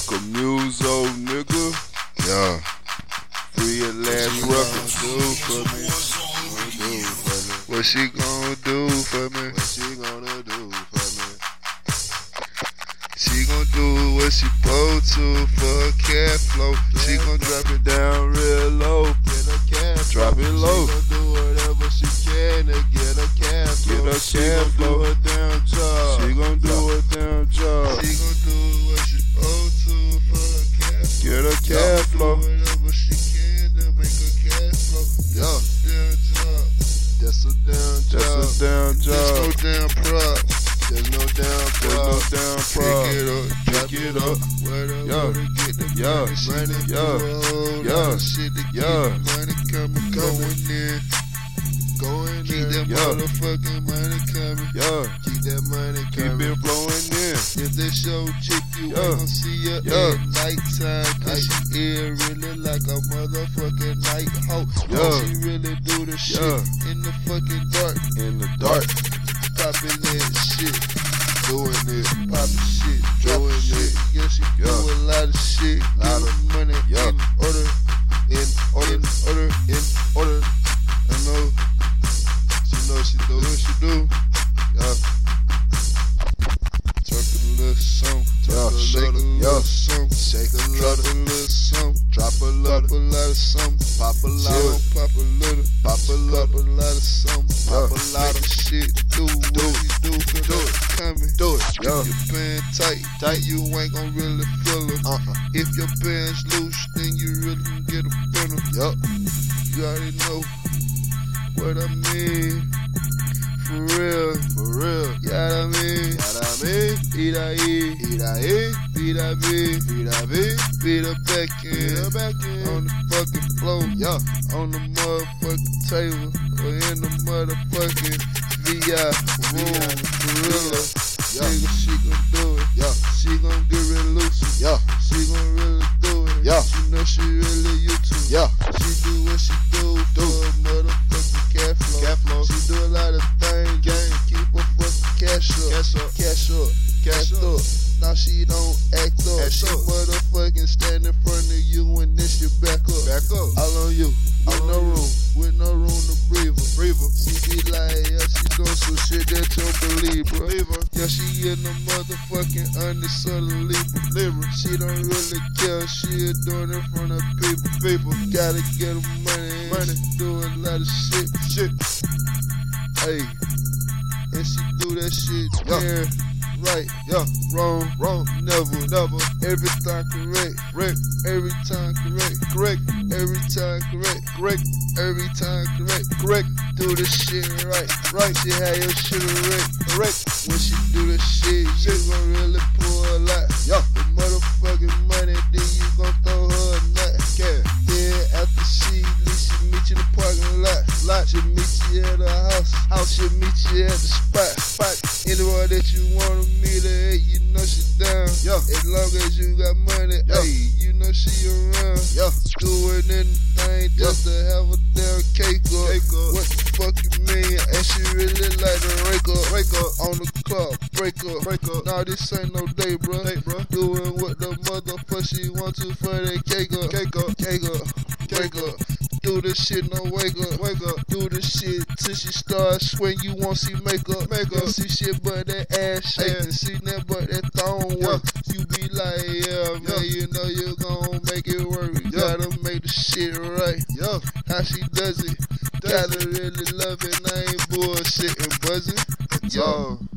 Uncle Muso, nigga. Yeah. Free at last records. What she gonna do for me? What she gonna do for me? She gon' do what she supposed to for a cash flow. She gon' drop it down real low. Get a cash Drop it low. She gon' do whatever she can to get a cash flow. Get a She cash gon' flow. do her damn job. She gon' do her damn job. She gon' do what she supposed to for a cash flow. Get a cash flow. Do whatever she can to make a cash flow. Yeah. Damn job. That's a damn job. That's a damn job. There's no damn prop. There's no damn prop. Pick it up, Pick it up. Whatever to get the money. She done do a whole lot of shit to get the money coming. Going Keep that motherfucking money coming. Keep that money coming. Keep it flowing in. If they show chick, you ain't gon' see her at nighttime. Cause she is really like a motherfucking night hoe. She really do the shit in the fucking dark. In the dark. Poppin' that shit. Doing it. Poppin' shit. Doing it. Yeah, she do a lot of shit. Lot of money in order. In order. In order. I know. She know she do what she do. Twerk a little something. Shake a little something. Shake a little something. Drop a lot of something. Pop a lot. Pop a little. Pop a lot of something. Pop a lot of shit. Do what you do. Do it. Coming. Do it. If your pants tight, you ain't gon' really feel them. If your pants loose, then you really can get a feel them. You already know what I mean. For real. Yeah, I mean. Eat I eat. Beat I beat. Beat her back in. On the fucking floor. On the motherfucking table. Or in the motherfucking VI room. For real. Nigga, she gon' do it. She gon' get real loose. She gon' really do it. She know she really YouTube. She do what she do for a motherfucking cash flow. She do a lot of things. Keep her fucking cash up. Now she don't act up. She motherfucking stand in front of you and then she back up. All on you. With no room to breathe her. She be like, she doing some shit that you don't believe, bro. Yeah, she in the motherfucking undecidedly believer. She don't really care. She doing it in front of people. Gotta get her money. She do a lot of shit. Hey, and she do that shit. Right, wrong, never, every time correct, every time correct, every time correct, do the shit right, she had your shit correct, when she do the shit, you gon' really pull a lot, the motherfucking money, then you gon' throw her a nut, then after she meet you in the parking lot, she meet you at her house, she meet you at the spot, anywhere that you wanna meet her, you know she down. As long as you got money, you know she around. Doing anything just to have a damn cake up. What the fuck you mean? And she really like to rake up on the club, break up. Nah, this ain't no day, bro. Doing what the motherfucker she want to for that cake up. Break up. Do the shit, no wake up. Do the shit till she starts swing. You won't see makeup. See shit but that ass shaking. See that but that thong work. You be like, man, you know you gon' make it work. You gotta make the shit right. How she does it. Gotta really love it. I ain't bullshitting, buzzing.